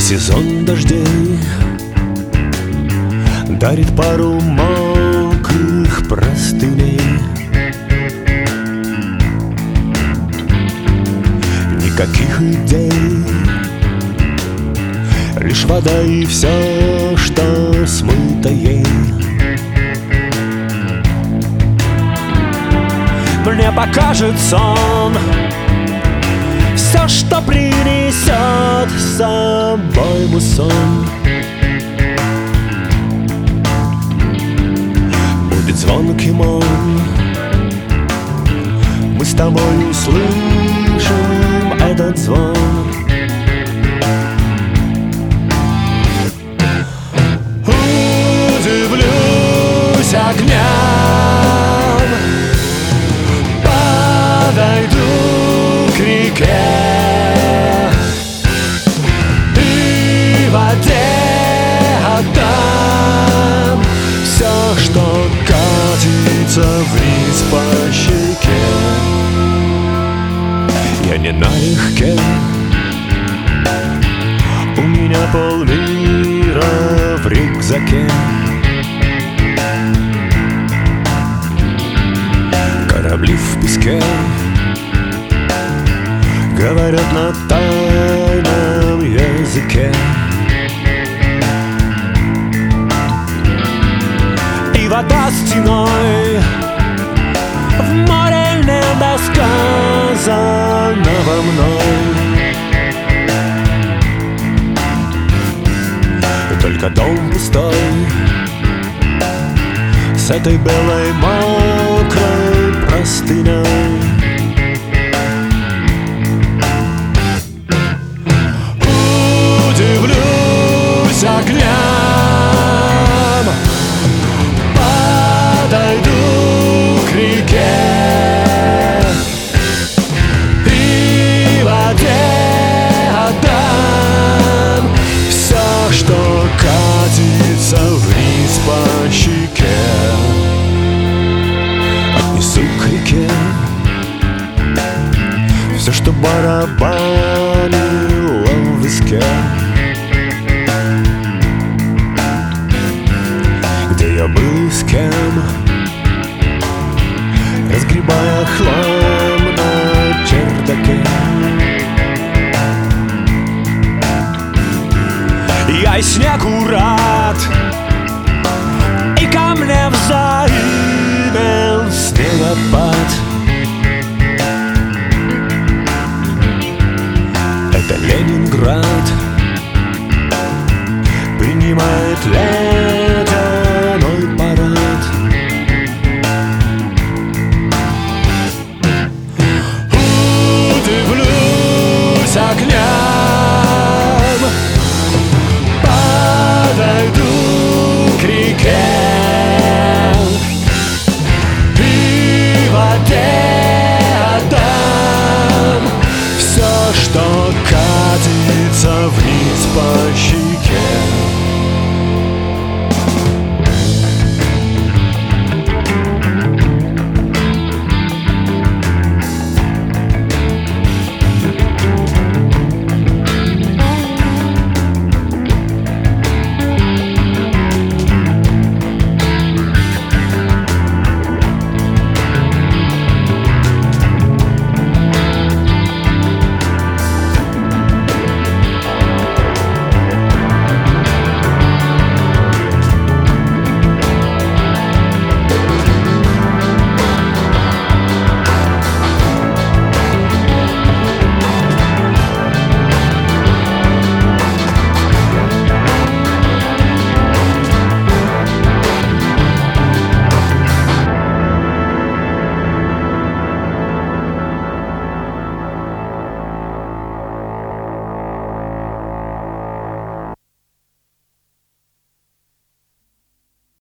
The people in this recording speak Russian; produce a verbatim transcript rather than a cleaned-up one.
Сезон дождей дарит пару мокрых простыней. Никаких идей, лишь вода и все, что смыто ей. Мне покажет сон все, что принесет с собой муссон. Будет звонким он, мы с тобой услышим этот звон. Удивлюсь огням, подойду к реке и в воде отдам все, что катится вниз по щеке. Я не налегке, у меня полмира в рюкзаке. Корабли в песке говорят на тайном языке. И вода стеной в море недосказанного мной. Только дом пустой с этой белой мокрой простыней. Удивлюсь огням, подойду к реке и в воде отдам все, что катится вниз по щеке. Отнесу к реке все, что барабанит